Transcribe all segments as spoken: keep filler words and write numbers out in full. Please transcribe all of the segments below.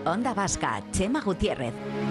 Onda Vasca, Chema Gutiérrez.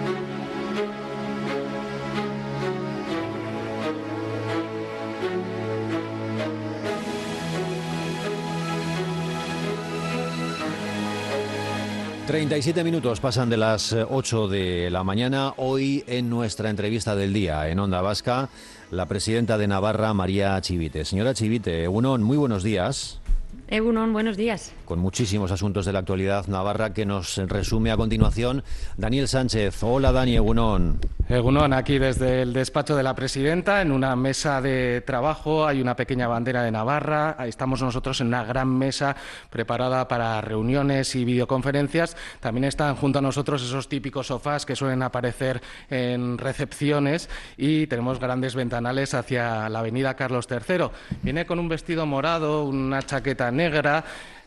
treinta y siete minutos pasan de las ocho de la mañana. Hoy en nuestra entrevista del día en Onda Vasca, la presidenta de Navarra, María Chivite. Señora Chivite, Egunon, muy buenos días. Egunon, buenos días. Con muchísimos asuntos de la actualidad navarra que nos resume a continuación Daniel Sánchez. Hola Dani, Egunon. Egunon, aquí desde el despacho de la presidenta, en una mesa de trabajo, hay una pequeña bandera de Navarra, estamos nosotros en una gran mesa preparada para reuniones y videoconferencias. También están junto a nosotros esos típicos sofás que suelen aparecer en recepciones y tenemos grandes ventanales hacia la avenida Carlos tercero. Viene con un vestido morado, una chaqueta negra,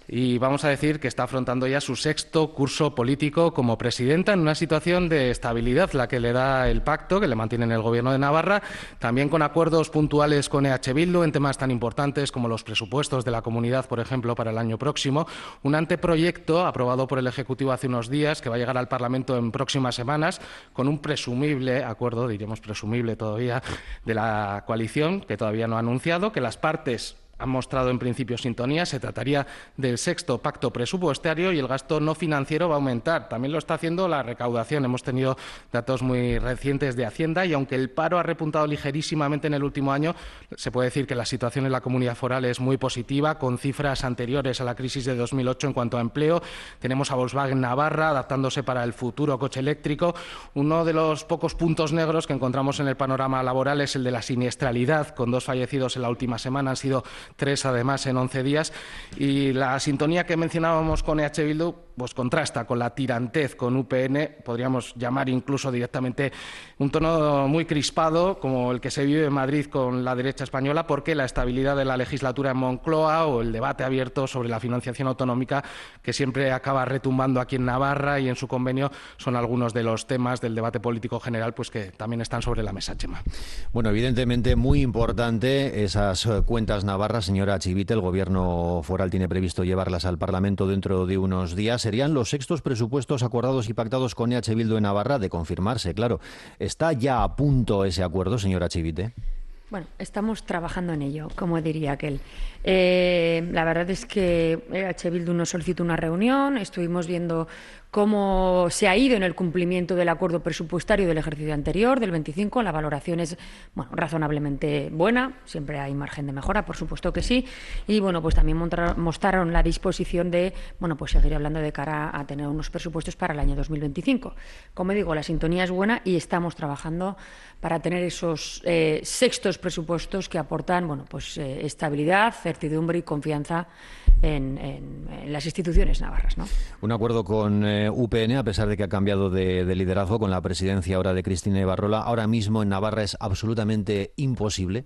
y vamos a decir que está afrontando ya su sexto curso político como presidenta en una situación de estabilidad, la que le da el pacto, que le mantiene en el Gobierno de Navarra, también con acuerdos puntuales con E H Bildu en temas tan importantes como los presupuestos de la comunidad, por ejemplo, para el año próximo. Un anteproyecto aprobado por el Ejecutivo hace unos días que va a llegar al Parlamento en próximas semanas con un presumible acuerdo, diremos presumible todavía, de la coalición, que todavía no ha anunciado, que las partes han mostrado en principio sintonía. Se trataría del sexto pacto presupuestario y el gasto no financiero va a aumentar. También lo está haciendo la recaudación. Hemos tenido datos muy recientes de Hacienda y aunque el paro ha repuntado ligerísimamente en el último año, se puede decir que la situación en la comunidad foral es muy positiva, con cifras anteriores a la crisis de dos mil ocho en cuanto a empleo. Tenemos a Volkswagen Navarra adaptándose para el futuro coche eléctrico. Uno de los pocos puntos negros que encontramos en el panorama laboral es el de la siniestralidad, con dos fallecidos en la última semana. Han sido tres además en once días, y la sintonía que mencionábamos con E H Bildu pues contrasta con la tirantez con U P N, podríamos llamar incluso directamente un tono muy crispado como el que se vive en Madrid con la derecha española, porque la estabilidad de la legislatura en Moncloa o el debate abierto sobre la financiación autonómica que siempre acaba retumbando aquí en Navarra y en su convenio son algunos de los temas del debate político general pues que también están sobre la mesa, Chema. Bueno, evidentemente muy importante esas cuentas navarras, señora Chivite. El Gobierno foral tiene previsto llevarlas al Parlamento dentro de unos días. Serían los sextos presupuestos acordados y pactados con E H Bildu en Navarra, de confirmarse, claro. ¿Está ya a punto ese acuerdo, señora Chivite? Bueno, estamos trabajando en ello, como diría aquel. Eh, la verdad es que E H Bildu nos solicitó una reunión, estuvimos viendo cómo se ha ido en el cumplimiento del acuerdo presupuestario del ejercicio anterior, del veinticinco. La valoración es bueno, razonablemente buena, siempre hay margen de mejora, por supuesto que sí. Y bueno, pues también mostraron la disposición de bueno, pues seguir hablando de cara a tener unos presupuestos para el año dos mil veinticinco. Como digo, la sintonía es buena y estamos trabajando para tener esos eh, sextos presupuestos que aportan bueno, pues, eh, estabilidad, certidumbre y confianza en, en, en las instituciones navarras, ¿no? Un acuerdo con eh, U P N, a pesar de que ha cambiado de, de liderazgo con la presidencia ahora de Cristina Ibarrola, ahora mismo en Navarra es absolutamente imposible.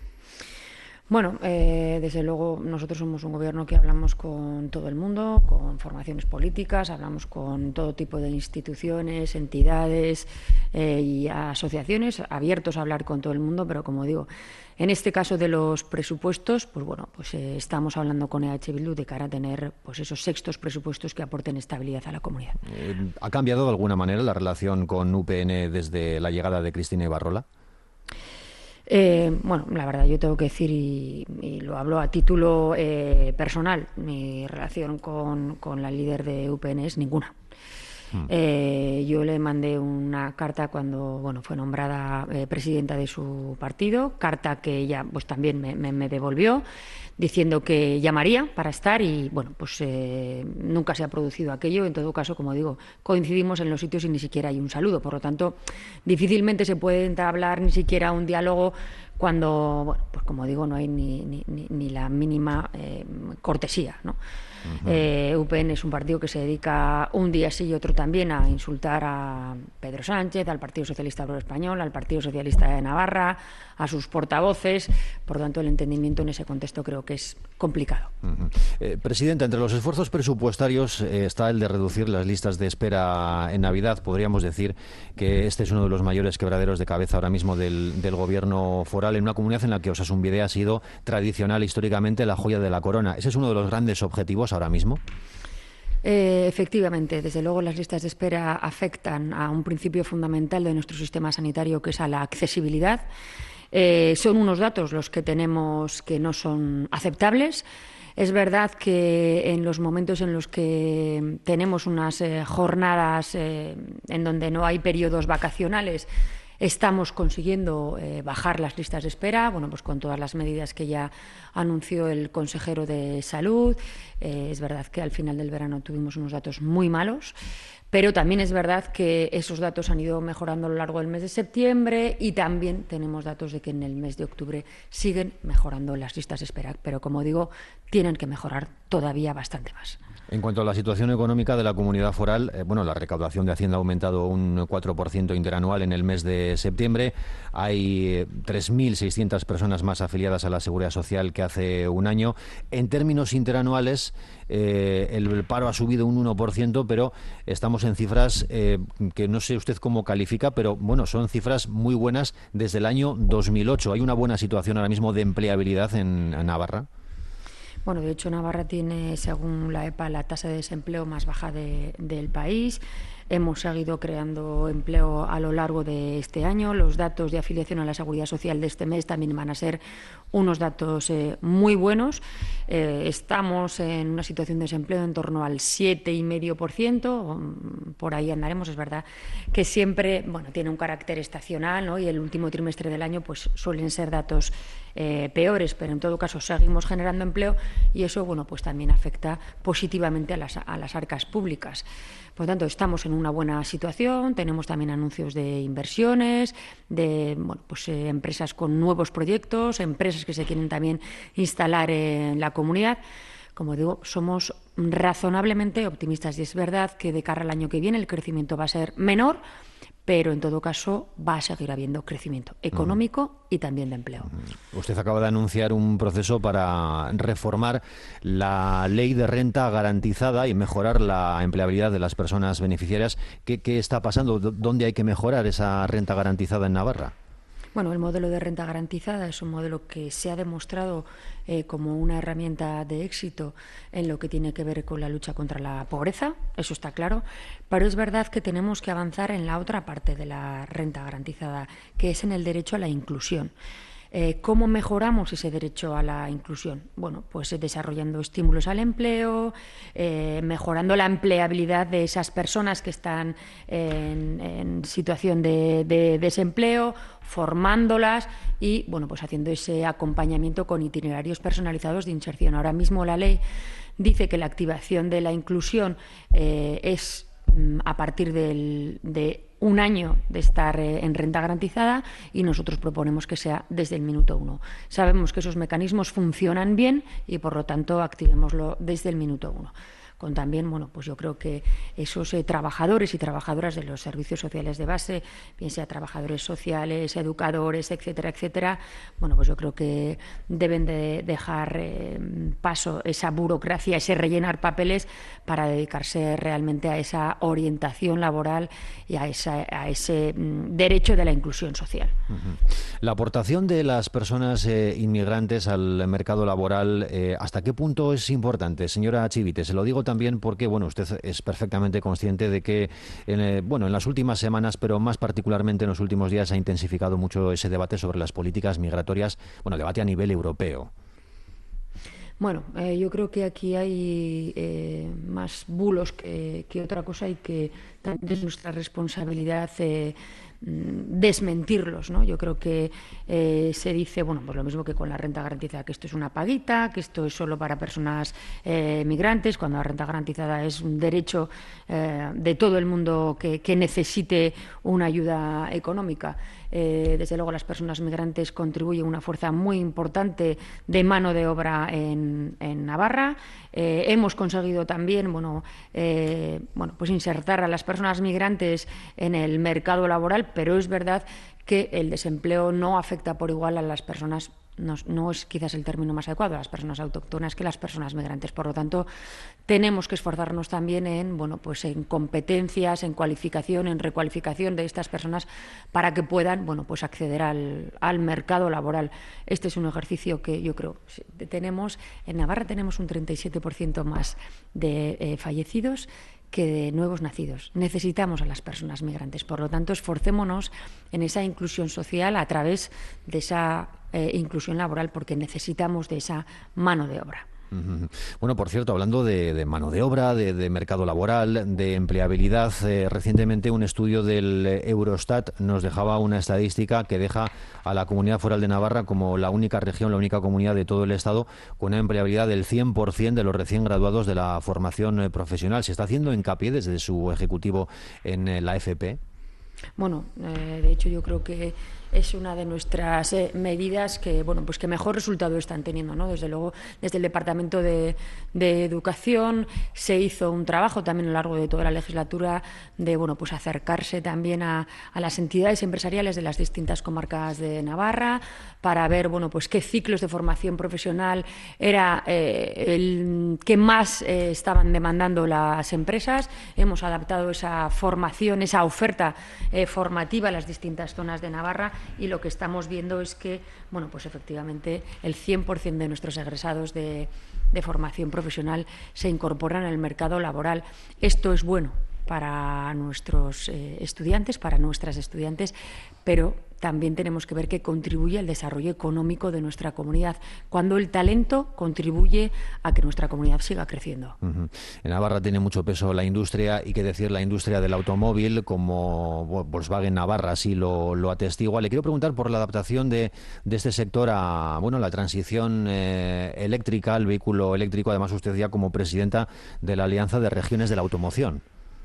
Bueno, eh, desde luego nosotros somos un gobierno que hablamos con todo el mundo, con formaciones políticas, hablamos con todo tipo de instituciones, entidades eh, y asociaciones, abiertos a hablar con todo el mundo, pero como digo, en este caso de los presupuestos, pues bueno, pues eh, estamos hablando con E H Bildu de cara a tener pues esos sextos presupuestos que aporten estabilidad a la comunidad. Eh, ¿Ha cambiado de alguna manera la relación con U P N desde la llegada de Cristina Ibarrola? Eh, bueno, la verdad, yo tengo que decir, y, y lo hablo a título eh, personal, mi relación con, con la líder de U P N es ninguna. Mm. Eh, yo le mandé una carta cuando bueno, fue nombrada eh, presidenta de su partido, carta que ella pues, también me, me, me devolvió, diciendo que llamaría para estar y bueno, pues eh, nunca se ha producido aquello. En todo caso, como digo, coincidimos en los sitios y ni siquiera hay un saludo. Por lo tanto, difícilmente se puede entablar ni siquiera un diálogo cuando, bueno, pues como digo, no hay ni, ni, ni la mínima eh, cortesía, ¿no? Uh-huh. eh, U P N es un partido que se dedica un día sí y otro también a insultar a Pedro Sánchez, al Partido Socialista Obrero Español, al Partido Socialista de Navarra, a sus portavoces. Por lo tanto, el entendimiento en ese contexto creo que es complicado. Uh-huh. eh, Presidenta, entre los esfuerzos presupuestarios eh, está el de reducir las listas de espera en Navidad. Podríamos decir que este es uno de los mayores quebraderos de cabeza ahora mismo del, del Gobierno foral, en una comunidad en la que Osasun Bidea ha sido tradicional históricamente la joya de la corona. ¿Ese es uno de los grandes objetivos ahora mismo? Eh, efectivamente, desde luego las listas de espera afectan a un principio fundamental de nuestro sistema sanitario, que es a la accesibilidad. Eh, son unos datos los que tenemos que no son aceptables. Es verdad que en los momentos en los que tenemos unas eh, jornadas eh, en donde no hay periodos vacacionales, estamos consiguiendo eh, bajar las listas de espera, bueno, pues con todas las medidas que ya anunció el consejero de Salud. Eh, es verdad que al final del verano tuvimos unos datos muy malos, pero también es verdad que esos datos han ido mejorando a lo largo del mes de septiembre y también tenemos datos de que en el mes de octubre siguen mejorando las listas de espera, pero como digo, tienen que mejorar todavía bastante más. En cuanto a la situación económica de la comunidad foral, eh, bueno, la recaudación de Hacienda ha aumentado un cuatro por ciento interanual en el mes de septiembre. Hay eh, tres mil seiscientas personas más afiliadas a la Seguridad Social que hace un año. En términos interanuales, eh, el paro ha subido un uno por ciento, pero estamos en cifras eh, que no sé usted cómo califica, pero bueno, son cifras muy buenas desde el año dos mil ocho. ¿Hay una buena situación ahora mismo de empleabilidad en, en Navarra? Bueno, de hecho, Navarra tiene, según la E P A, la tasa de desempleo más baja de, del país. Hemos seguido creando empleo a lo largo de este año. Los datos de afiliación a la Seguridad Social de este mes también van a ser unos datos eh, muy buenos. Eh, estamos en una situación de desempleo en torno al siete coma cinco por ciento. Por ahí andaremos. Es verdad que siempre, bueno, tiene un carácter estacional, ¿no? Y el último trimestre del año pues suelen ser datos eh, peores, pero en todo caso seguimos generando empleo y eso, bueno, pues también afecta positivamente a las, a las arcas públicas. Por lo tanto, estamos en una buena situación. Tenemos también anuncios de inversiones, de bueno, pues, eh, empresas con nuevos proyectos, empresas que se quieren también instalar en la comunidad. Como digo, somos razonablemente optimistas y es verdad que de cara al año que viene el crecimiento va a ser menor, pero en todo caso va a seguir habiendo crecimiento económico y también de empleo. Usted acaba de anunciar un proceso para reformar la ley de renta garantizada y mejorar la empleabilidad de las personas beneficiarias. ¿Qué, qué está pasando? ¿Dónde hay que mejorar esa renta garantizada en Navarra? Bueno, el modelo de renta garantizada es un modelo que se ha demostrado eh, como una herramienta de éxito en lo que tiene que ver con la lucha contra la pobreza, eso está claro, pero es verdad que tenemos que avanzar en la otra parte de la renta garantizada, que es en el derecho a la inclusión. Eh, ¿Cómo mejoramos ese derecho a la inclusión? Bueno, pues eh, desarrollando estímulos al empleo, eh, mejorando la empleabilidad de esas personas que están en, en situación de, de desempleo, formándolas y, bueno, pues haciendo ese acompañamiento con itinerarios personalizados de inserción. Ahora mismo la ley dice que la activación de la inclusión eh, es mm, a partir del, de un año de estar eh, en renta garantizada y nosotros proponemos que sea desde el minuto uno. Sabemos que esos mecanismos funcionan bien y, por lo tanto, activémoslo desde el minuto uno. Con también, bueno, pues yo creo que esos eh, trabajadores y trabajadoras de los servicios sociales de base, bien sea trabajadores sociales, educadores, etcétera, etcétera, bueno, pues yo creo que deben de dejar eh, paso esa burocracia, ese rellenar papeles para dedicarse realmente a esa orientación laboral y a, esa, a ese mm, derecho de la inclusión social. Uh-huh. La aportación de las personas eh, inmigrantes al mercado laboral, eh, ¿hasta qué punto es importante, señora Chivite? Se lo digo también porque, bueno, usted es perfectamente consciente de que, en, eh, bueno, en las últimas semanas, pero más particularmente en los últimos días, ha intensificado mucho ese debate sobre las políticas migratorias, bueno, debate a nivel europeo. Bueno, eh, yo creo que aquí hay eh, más bulos que, que otra cosa y que también es nuestra responsabilidad eh, desmentirlos, ¿no? Yo creo que eh, se dice, bueno, pues lo mismo que con la renta garantizada, que esto es una paguita, que esto es solo para personas eh, migrantes, cuando la renta garantizada es un derecho eh, de todo el mundo que, que necesite una ayuda económica. Eh, desde luego las personas migrantes contribuyen una fuerza muy importante de mano de obra en, en Navarra. Eh, hemos conseguido también, bueno, eh, bueno, pues insertar a las personas migrantes en el mercado laboral, pero es verdad que el desempleo no afecta por igual a las personas no, no es quizás el término más adecuado, las personas autóctonas, que las personas migrantes. Por lo tanto, tenemos que esforzarnos también en, bueno, pues en competencias, en cualificación, en recualificación de estas personas para que puedan, bueno, pues acceder al, al mercado laboral. Este es un ejercicio que yo creo que tenemos. En Navarra tenemos un treinta y siete por ciento más de eh, fallecidos que de nuevos nacidos. Necesitamos a las personas migrantes. Por lo tanto, esforcémonos en esa inclusión social a través de esa eh, inclusión laboral, porque necesitamos de esa mano de obra. Bueno, por cierto, hablando de, de mano de obra, de, de mercado laboral, de empleabilidad, eh, recientemente un estudio del Eurostat nos dejaba una estadística que deja a la Comunidad Foral de Navarra como la única región, la única comunidad de todo el Estado con una empleabilidad del cien por ciento de los recién graduados de la formación eh, profesional. ¿Se está haciendo hincapié desde su ejecutivo en eh, la F P? Bueno, eh, de hecho yo creo que es una de nuestras eh, medidas que, bueno, pues que mejor resultado están teniendo, ¿no? Desde luego, desde el Departamento de, de Educación se hizo un trabajo también a lo largo de toda la legislatura de, bueno, pues acercarse también a, a las entidades empresariales de las distintas comarcas de Navarra para ver, bueno, pues qué ciclos de formación profesional era eh, el que más eh, estaban demandando las empresas. Hemos adaptado esa formación, esa oferta eh, formativa a las distintas zonas de Navarra. Y lo que estamos viendo es que, bueno, pues efectivamente el cien por ciento de nuestros egresados de, de formación profesional se incorporan al mercado laboral. Esto es bueno para nuestros eh, estudiantes, para nuestras estudiantes, pero también tenemos que ver que contribuye al desarrollo económico de nuestra comunidad, cuando el talento contribuye a que nuestra comunidad siga creciendo. Uh-huh. En Navarra tiene mucho peso la industria, y qué decir la industria del automóvil, como Volkswagen Navarra así lo, lo atestigua. Le quiero preguntar por la adaptación de, de este sector a, bueno, la transición eh, eléctrica, al vehículo eléctrico. Además, usted ya como presidenta de la Alianza de Regiones de la Automoción.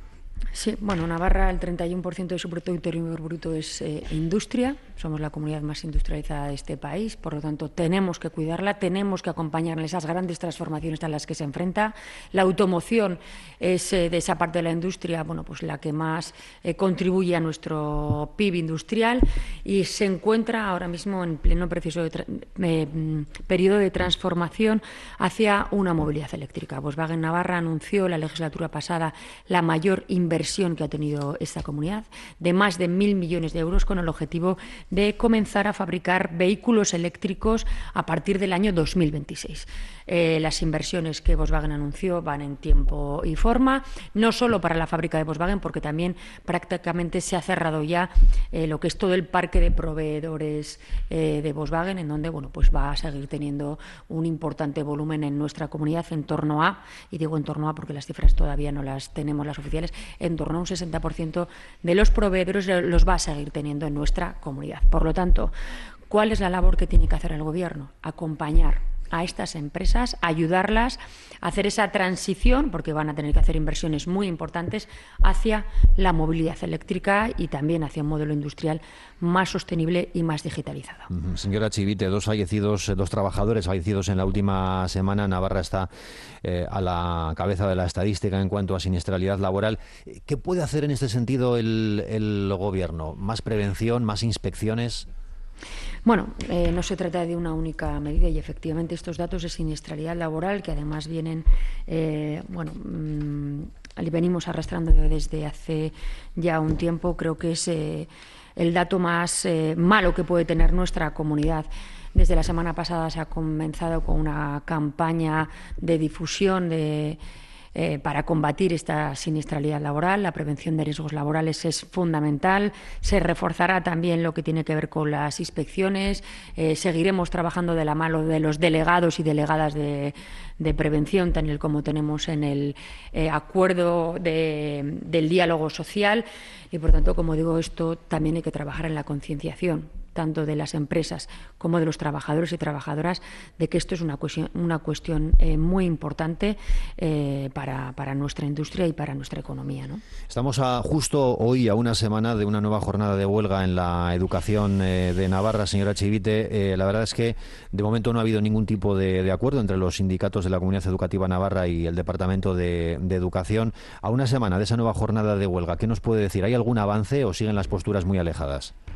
Sí, bueno, Navarra, el treinta y uno por ciento de su Producto Interior Bruto es eh, industria. Somos la comunidad más industrializada de este país, por lo tanto tenemos que cuidarla, tenemos que acompañar en esas grandes transformaciones a las que se enfrenta. La automoción es eh, de esa parte de la industria, bueno, pues la que más eh, contribuye a nuestro P I B industrial, y se encuentra ahora mismo en pleno proceso de tra- eh, periodo de transformación hacia una movilidad eléctrica. Volkswagen Navarra anunció la legislatura pasada la mayor inversión que ha tenido esta comunidad, de más de mil millones de euros, con el objetivo de comenzar a fabricar vehículos eléctricos a partir del año dos mil veintiséis. Eh, las inversiones que Volkswagen anunció van en tiempo y forma, no solo para la fábrica de Volkswagen, porque también prácticamente se ha cerrado ya eh, lo que es todo el parque de proveedores eh, de Volkswagen, en donde, bueno, pues va a seguir teniendo un importante volumen en nuestra comunidad, en torno a, y digo en torno a porque las cifras todavía no las tenemos las oficiales, en torno a un sesenta por ciento de los proveedores los va a seguir teniendo en nuestra comunidad. Por lo tanto, ¿cuál es la labor que tiene que hacer el Gobierno? Acompañar a estas empresas, ayudarlas a hacer esa transición, porque van a tener que hacer inversiones muy importantes hacia la movilidad eléctrica y también hacia un modelo industrial más sostenible y más digitalizado. Uh-huh. Señora Chivite, dos fallecidos, dos trabajadores fallecidos en la última semana. Navarra está eh, a la cabeza de la estadística en cuanto a siniestralidad laboral. ¿Qué puede hacer en este sentido el, el Gobierno? ¿Más prevención, más inspecciones? Bueno, eh, no se trata de una única medida, y efectivamente estos datos de siniestralidad laboral, que además vienen, eh, bueno, mmm, venimos arrastrando desde hace ya un tiempo, creo que es eh, el dato más eh, malo que puede tener nuestra comunidad. Desde la semana pasada se ha comenzado con una campaña de difusión de Eh, para combatir esta siniestralidad laboral. La prevención de riesgos laborales es fundamental. Se reforzará también lo que tiene que ver con las inspecciones. Eh, seguiremos trabajando de la mano de los delegados y delegadas de, de prevención, tal como tenemos en el eh, acuerdo de, del diálogo social. Y, por tanto, como digo, esto también hay que trabajar en la concienciación, tanto de las empresas como de los trabajadores y trabajadoras, de que esto es una cuestión, una cuestión eh, muy importante eh, para, para nuestra industria y para nuestra economía, ¿no? Estamos a, justo hoy a una semana de una nueva jornada de huelga en la educación eh, de Navarra, señora Chivite. Eh, la verdad es que de momento no ha habido ningún tipo de, de acuerdo entre los sindicatos de la Comunidad Educativa Navarra y el Departamento de, de Educación. A una semana de esa nueva jornada de huelga, ¿qué nos puede decir? ¿Hay algún avance o siguen las posturas muy alejadas?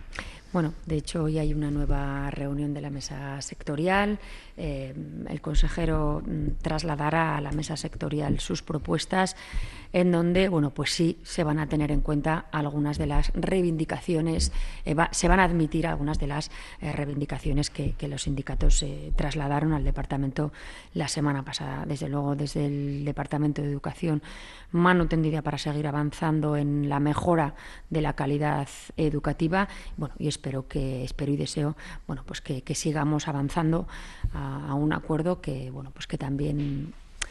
Bueno, de hecho, hoy hay una nueva reunión de la mesa sectorial. Eh, el consejero mm, trasladará a la mesa sectorial sus propuestas, en donde, bueno, pues sí se van a tener en cuenta algunas de las reivindicaciones, eh, va, se van a admitir algunas de las eh, reivindicaciones que, que los sindicatos eh, trasladaron al departamento la semana pasada. Desde luego, desde el Departamento de Educación, mano tendida para seguir avanzando en la mejora de la calidad educativa. Bueno, y espero que espero y deseo, bueno, pues que, que sigamos avanzando a, a un acuerdo que, bueno, pues que también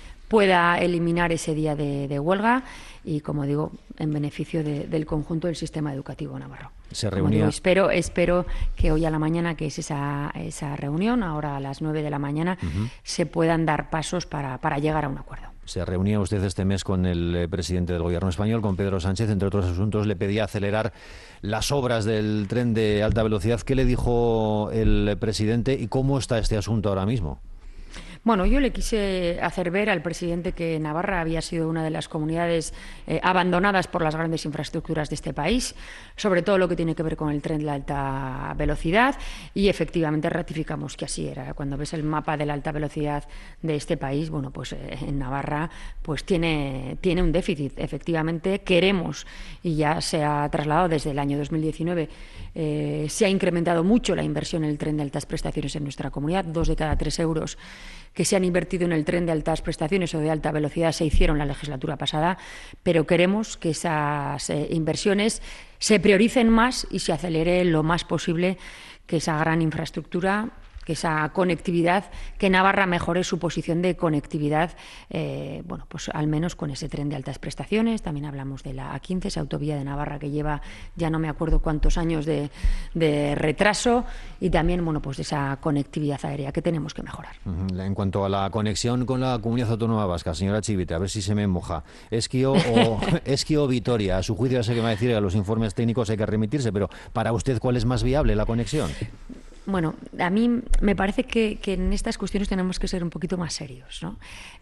pueda eliminar ese día de, de huelga y, como digo, en beneficio de, del conjunto del sistema educativo navarro. Se reunía... digo, espero, espero que hoy a la mañana, que es esa, esa reunión, ahora a las nueve de la mañana, uh-huh. se puedan dar pasos para, para llegar a un acuerdo. Se reunía usted este mes con el presidente del Gobierno español, con Pedro Sánchez. Entre otros asuntos, le pedía acelerar las obras del tren de alta velocidad. ¿Qué le dijo el presidente y cómo está este asunto ahora mismo? Bueno, yo le quise hacer ver al presidente que Navarra había sido una de las comunidades eh, abandonadas por las grandes infraestructuras de este país, sobre todo lo que tiene que ver con el tren de la alta velocidad, y efectivamente ratificamos que así era. Cuando ves el mapa de la alta velocidad de este país, bueno, pues eh, en Navarra pues tiene, tiene un déficit. Efectivamente queremos, y ya se ha trasladado desde el año dos mil diecinueve, eh, se ha incrementado mucho la inversión en el tren de altas prestaciones en nuestra comunidad. Dos de cada tres euros que se han invertido en el tren de altas prestaciones o de alta velocidad se hicieron la legislatura pasada, pero queremos que esas eh, inversiones se prioricen más y se acelere lo más posible que esa gran infraestructura, que esa conectividad, que Navarra mejore su posición de conectividad, eh, bueno, pues al menos con ese tren de altas prestaciones. También hablamos de la A quince, esa autovía de Navarra que lleva ya no me acuerdo cuántos años de, de retraso, y también, bueno, pues de esa conectividad aérea que tenemos que mejorar. En cuanto a la conexión con la Comunidad Autónoma Vasca, señora Chivite, a ver si se me moja. Esquio o Esquio o Vitoria, a su juicio, ya sé que me va a decir que a los informes técnicos hay que remitirse, pero para usted, ¿cuál es más viable la conexión? Bueno, a mí me parece que, que en estas cuestiones tenemos que ser un poquito más serios, ¿no?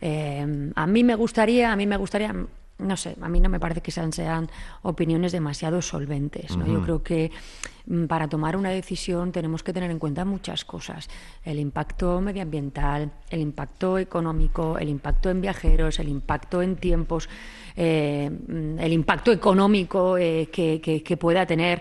Eh, a mí me gustaría, a mí me gustaría, no sé, a mí no me parece que sean, sean opiniones demasiado solventes, ¿no? Uh-huh. Yo creo que para tomar una decisión tenemos que tener en cuenta muchas cosas: el impacto medioambiental, el impacto económico, el impacto en viajeros, el impacto en tiempos, eh, el impacto económico eh, que, que, que pueda tener,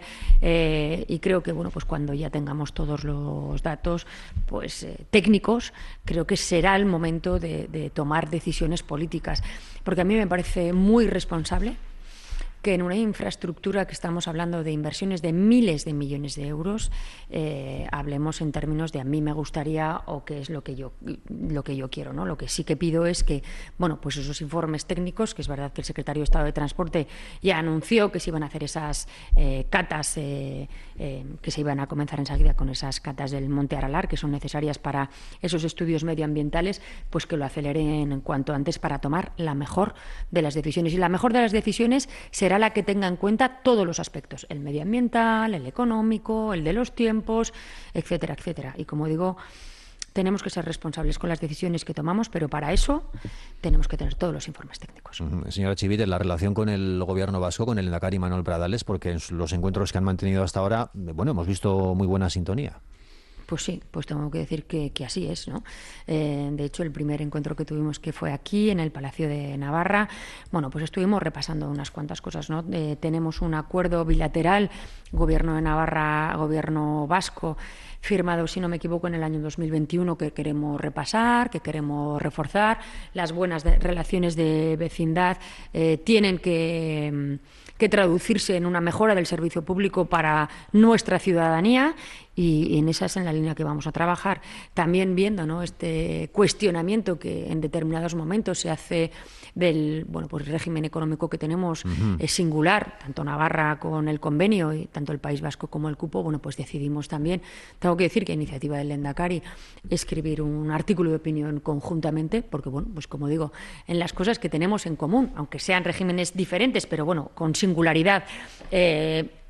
eh, y creo que, bueno, pues cuando ya tengamos todos los datos pues eh, técnicos, creo que será el momento de, de tomar decisiones políticas, porque a mí me parece muy responsable que en una infraestructura que estamos hablando de inversiones de miles de millones de euros, eh, hablemos en términos de a mí me gustaría o qué es lo que yo lo que yo quiero, ¿no? Lo que sí que pido es que, bueno, pues esos informes técnicos, que es verdad que el secretario de Estado de Transporte ya anunció que se iban a hacer esas eh, catas, eh, eh, que se iban a comenzar enseguida con esas catas del Monte Aralar, que son necesarias para esos estudios medioambientales, pues que lo aceleren en cuanto antes para tomar la mejor de las decisiones. Y la mejor de las decisiones será la que tenga en cuenta todos los aspectos: el medioambiental, el económico, el de los tiempos, etcétera, etcétera. Y como digo, tenemos que ser responsables con las decisiones que tomamos, pero para eso tenemos que tener todos los informes técnicos. Uh-huh. Señora Chivite, la relación con el Gobierno vasco, con el Lehendakari Manuel Pradales, porque en los encuentros que han mantenido hasta ahora, bueno, hemos visto muy buena sintonía. Pues sí, pues tengo que decir que, que así es, ¿no? Eh, de hecho, el primer encuentro que tuvimos, que fue aquí, en el Palacio de Navarra, bueno, pues estuvimos repasando unas cuantas cosas, ¿no? Eh, tenemos un acuerdo bilateral, Gobierno de Navarra, Gobierno vasco, firmado, si no me equivoco, en el año dos mil veintiuno, que queremos repasar, que queremos reforzar. Las buenas de, relaciones de vecindad eh, tienen que, que traducirse en una mejora del servicio público para nuestra ciudadanía, y en esa es en la línea que vamos a trabajar. También viendo, ¿no?, este cuestionamiento que en determinados momentos se hace del, bueno, pues el régimen económico que tenemos, uh-huh. es singular, tanto Navarra con el convenio y tanto el País Vasco como el cupo. Bueno, pues decidimos también, tengo que decir que a iniciativa del Lehendakari, escribir un artículo de opinión conjuntamente, porque, bueno, pues como digo, en las cosas que tenemos en común, aunque sean regímenes diferentes, pero bueno, con singularidad, eh,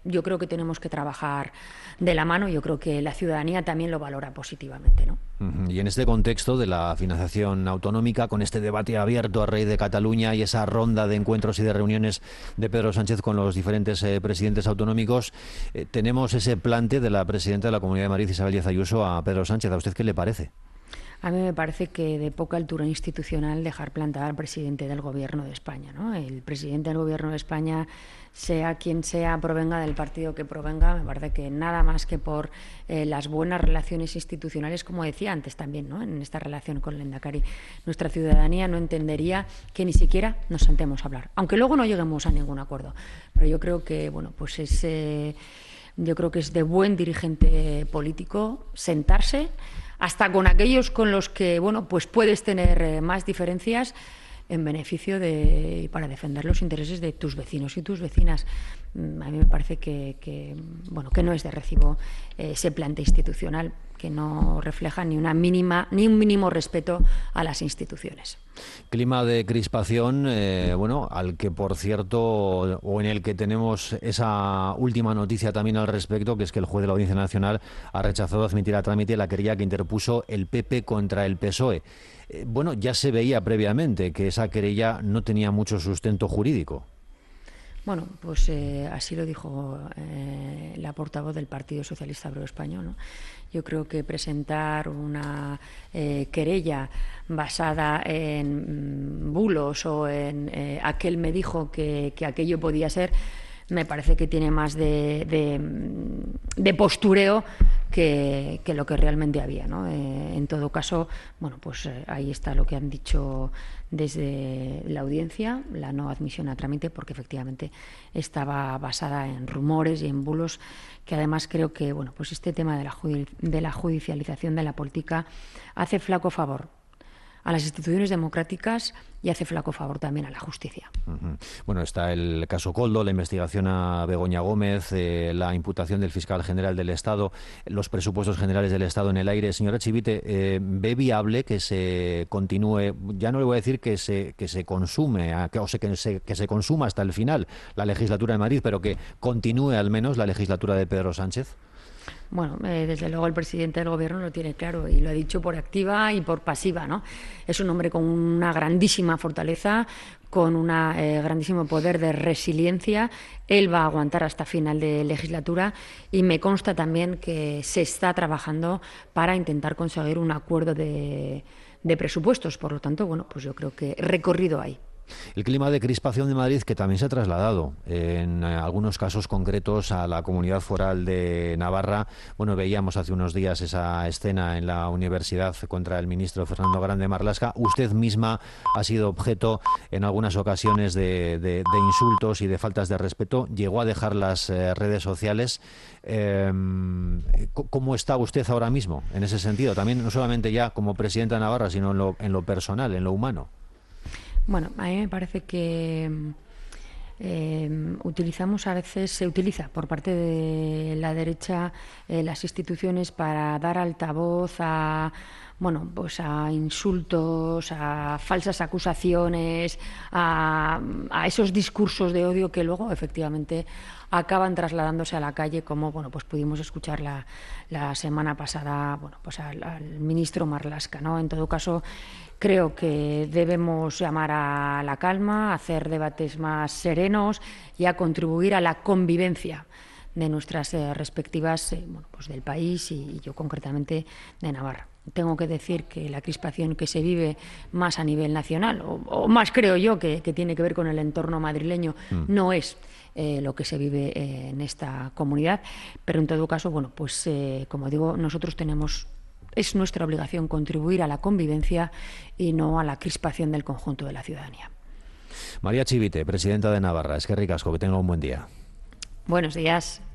yo creo que tenemos que trabajar de la mano. Yo creo que la ciudadanía también lo valora positivamente, ¿no? Y en este contexto de la financiación autonómica, con este debate abierto a raíz de Cataluña y esa ronda de encuentros y de reuniones de Pedro Sánchez con los diferentes eh, presidentes autonómicos, eh, tenemos ese plante de la presidenta de la Comunidad de Madrid, Isabel Díaz Ayuso, a Pedro Sánchez. ¿A usted qué le parece? A mí me parece que de poca altura institucional dejar plantar al presidente del Gobierno de España, ¿no? El presidente del Gobierno de España, sea quien sea, provenga del partido que provenga, me parece que nada más que por eh, las buenas relaciones institucionales, como decía antes también, ¿no? En esta relación con el Lehendakari, nuestra ciudadanía no entendería que ni siquiera nos sentemos a hablar, aunque luego no lleguemos a ningún acuerdo. Pero yo creo que, bueno, pues es, eh, yo creo que es de buen dirigente político sentarse, hasta con aquellos con los que, bueno, pues puedes tener eh, más diferencias, en beneficio de, para defender los intereses de tus vecinos y tus vecinas. A mí me parece que, que bueno, que no es de recibo eh, ese plante institucional, que no refleja ni una mínima ni un mínimo respeto a las instituciones. Clima de crispación, eh, bueno, al que por cierto, o en el que tenemos esa última noticia también al respecto, que es que el juez de la Audiencia Nacional ha rechazado admitir a trámite la querella que interpuso el P P contra el P S O E. Eh, bueno, ya se veía previamente que esa querella no tenía mucho sustento jurídico. Bueno, pues eh, así lo dijo eh, la portavoz del Partido Socialista Obrero Español, ¿no? Yo creo que presentar una eh, querella basada en mm, bulos o en eh, aquel me dijo que, que aquello podía ser, me parece que tiene más de, de, de postureo que, que lo que realmente había, ¿no? Eh, en todo caso, bueno, pues eh, ahí está lo que han dicho desde la audiencia, la no admisión a trámite, porque efectivamente estaba basada en rumores y en bulos, que además creo que, bueno, pues este tema de la, de la judicialización de la política hace flaco favor a las instituciones democráticas y hace flaco favor también a la justicia. Uh-huh. Bueno, está el caso Koldo, la investigación a Begoña Gómez, eh, la imputación del fiscal general del Estado, los presupuestos generales del Estado en el aire. Señora Chivite, eh, ¿ve viable que se continúe, ya no le voy a decir que se que se consume, que, o sea, que se, que se consuma hasta el final la legislatura de Madrid, pero que continúe al menos la legislatura de Pedro Sánchez? Bueno, eh, desde luego el presidente del Gobierno lo tiene claro y lo ha dicho por activa y por pasiva, ¿no? Es un hombre con una grandísima fortaleza, con un eh, grandísimo poder de resiliencia. Él va a aguantar hasta final de legislatura y me consta también que se está trabajando para intentar conseguir un acuerdo de, de presupuestos. Por lo tanto, bueno, pues yo creo que recorrido hay. El clima de crispación de Madrid, que también se ha trasladado en eh, algunos casos concretos a la Comunidad Foral de Navarra. Bueno, veíamos hace unos días esa escena en la universidad contra el ministro Fernando Grande Marlaska. Usted misma ha sido objeto en algunas ocasiones de, de, de insultos y de faltas de respeto. Llegó a dejar las eh, redes sociales. Eh, ¿Cómo está usted ahora mismo en ese sentido? También no solamente ya como presidenta de Navarra, sino en lo, en lo personal, en lo humano. Bueno, a mí me parece que eh, utilizamos a veces, se utiliza por parte de la derecha eh, las instituciones para dar altavoz a, bueno, pues a insultos, a falsas acusaciones, a, a esos discursos de odio que luego efectivamente acaban trasladándose a la calle, como bueno, pues pudimos escuchar la, la semana pasada, bueno, pues al, al ministro Marlaska, ¿no? En todo caso, creo que debemos llamar a la calma, a hacer debates más serenos y a contribuir a la convivencia de nuestras eh, respectivas, eh, bueno, pues del país y, y yo concretamente de Navarra. Tengo que decir que la crispación que se vive más a nivel nacional, o, o más creo yo que, que tiene que ver con el entorno madrileño, mm. no es eh, lo que se vive eh, en esta comunidad, pero en todo caso, bueno, pues eh, como digo, nosotros tenemos, es nuestra obligación contribuir a la convivencia y no a la crispación del conjunto de la ciudadanía. María Chivite, presidenta de Navarra, eskerrik asko, que tenga un buen día. Buenos días.